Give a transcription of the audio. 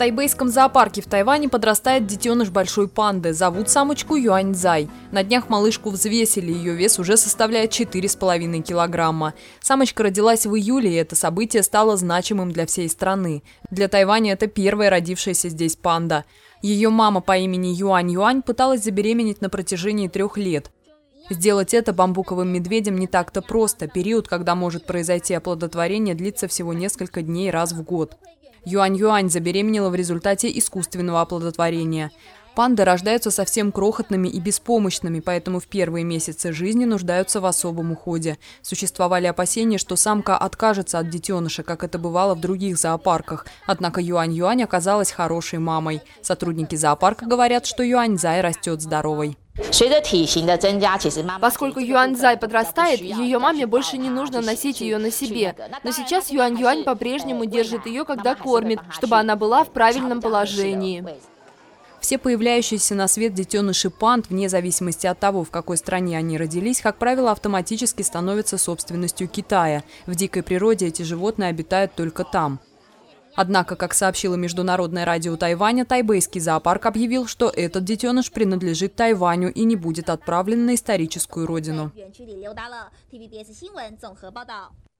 тайбэйском зоопарке в Тайване подрастает детеныш большой панды. Зовут самочку Юаньцзай. На днях малышку взвесили, ее вес уже составляет 4,5 килограмма. Самочка родилась в июле, и это событие стало значимым для всей страны. Для Тайваня это первая родившаяся здесь панда. Ее мама по имени Юань-Юань пыталась забеременеть на протяжении 3 лет. Сделать это бамбуковым медведем не так-то просто. Период, когда может произойти оплодотворение, длится всего несколько дней раз в год. Юань-Юань забеременела в результате искусственного оплодотворения. Панды рождаются совсем крохотными и беспомощными, поэтому в первые месяцы жизни нуждаются в особом уходе. Существовали опасения, что самка откажется от детеныша, как это бывало в других зоопарках. Однако Юань-Юань оказалась хорошей мамой. Сотрудники зоопарка говорят, что Юаньцзай растет здоровой. Поскольку Юаньцзай подрастает, ее маме больше не нужно носить ее на себе. Но сейчас Юань-Юань по-прежнему держит ее, когда кормит, чтобы она была в правильном положении. Все появляющиеся на свет детеныши панд, вне зависимости от того, в какой стране они родились, как правило, автоматически становятся собственностью Китая. В дикой природе эти животные обитают только там. Однако, как сообщило Международное радио Тайваня, тайбэйский зоопарк объявил, что этот детеныш принадлежит Тайваню и не будет отправлен на историческую родину.